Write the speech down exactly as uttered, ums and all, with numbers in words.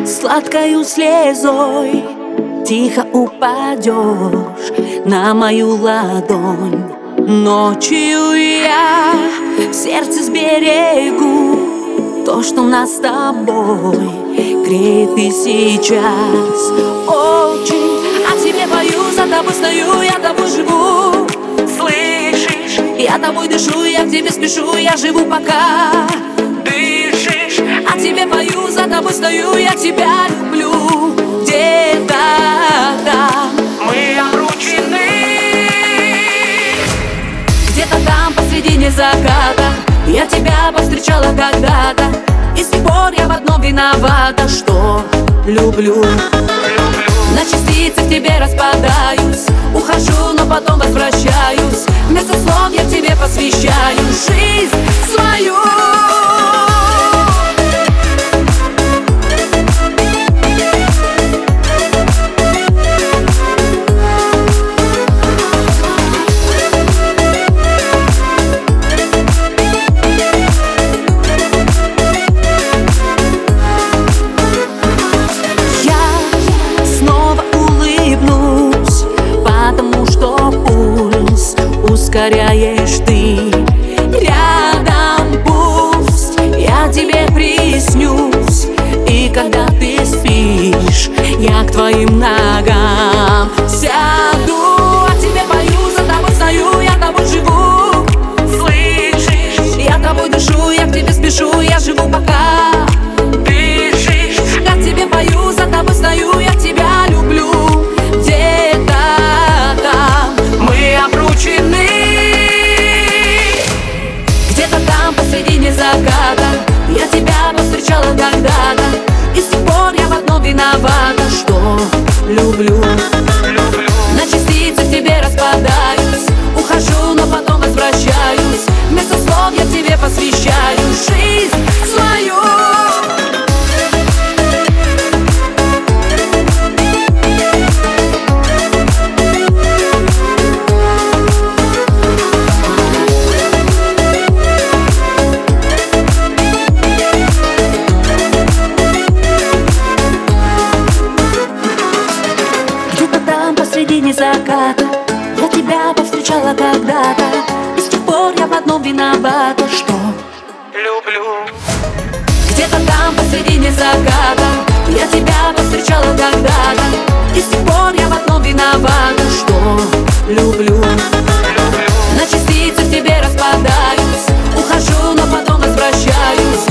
Сладкою слезой тихо упадешь на мою ладонь. Ночью я в сердце сберегу то, что нас с тобой греет и сейчас. Очень о тебе пою, за тобой стою, я тобой живу. Слышишь? Я тобой дышу, я к тебе спешу, я живу пока дышишь. О тебе пою, за тобой стою, я тебя люблю. Где-то там мы обручены, где-то там посредине заката я тебя повстречала когда-то, и с тех пор я в одном виновата, что люблю. На частицы в тебе распадаюсь, ухожу, но потом возвращаюсь. Вместо слов я тебе посвящаю жизнь свою. Ускоряешь ты рядом, пусть я тебе приснюсь. И когда ты спишь, я к твоим ногам сяду. О тебе пою, за тобой стою, я тобой живу. Слышишь? Я тобой дышу, я к тебе спешу, я живу пока дышишь. Как тебе пою, за тобой стою, я тебя люблю. Где-то там мы обручены, посредине заката я тебя повстречала когда-то, и с тех пор я в одном виновата, что люблю. На частицы в тебе распадаюсь, ухожу, но потом возвращаюсь. Вместо слов я тебе посвящаю жизнь свою. Посредине заката я тебя повстречала когда-то, и с тех пор я в одном виновата, что люблю. Где-то там посредине заката я тебя повстречала когда-то, и с тех пор я в одном виновата, что люблю. На частицы в тебе распадаюсь, ухожу, но потом возвращаюсь.